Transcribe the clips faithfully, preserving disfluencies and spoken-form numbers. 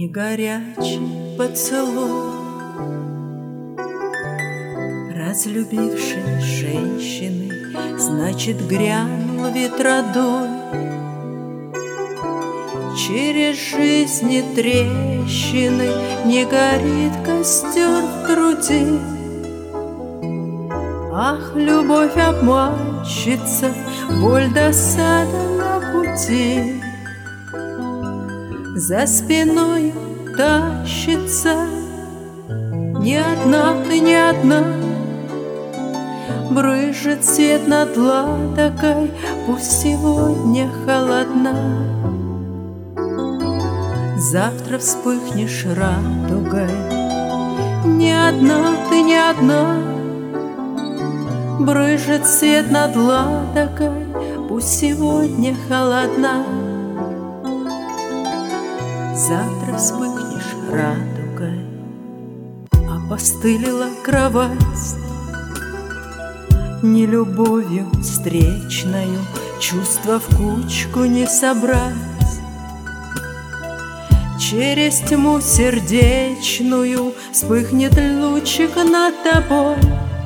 Не горячий поцелуй разлюбившей женщины, значит, грянул ветродуй. Через жизни трещины не горит костер в груди. Ах, любовь обманщица, боль досада на пути. За спиной тащится не одна ты, не одна. Брызжет свет над ладогой, пусть сегодня холодна. Завтра вспыхнешь радугой. Не одна ты, не одна. Брызжет свет над ладогой, пусть сегодня холодна. Завтра вспыхнешь радугой. Опостылила кровать, не любовью встречною чувства в кучку не собрать. Через тьму сердечную вспыхнет лучик над тобой.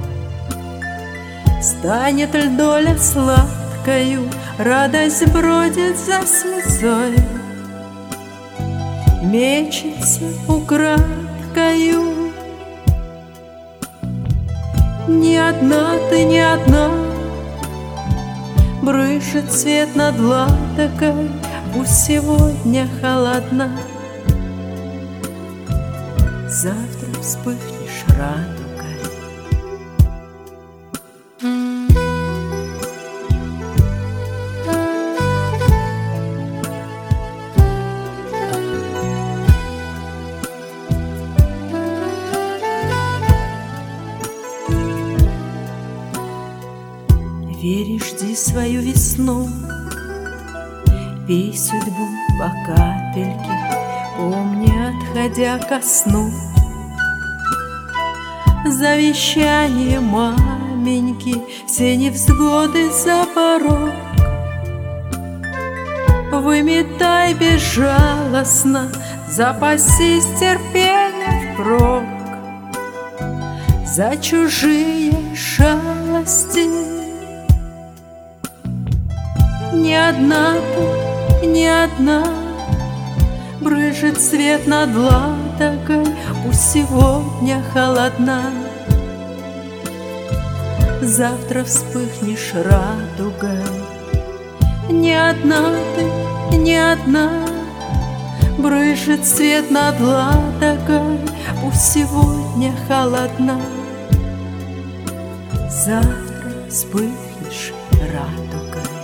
Станет ль доля сладкою, радость бродит за слезой. Мечется украдкою. Не одна ты, не одна. Брызжет свет над ладогой, пусть сегодня холодна. Завтра вспыхнешь радугой. Веришь, жди свою весну, пей судьбу по капельке, помни, отходя ко сну. Завещание маменьки, все невзгоды за порог. Выметай безжалостно, запасись терпением впрок. За чужие шалости. Не одна ты, не одна. Брызжет свет над ладогой, пусть сегодня холодна. Завтра вспыхнешь радугой. Не одна ты, не одна. Брызжет свет над ладогой, пусть сегодня холодна. Завтра вспыхнешь радугой.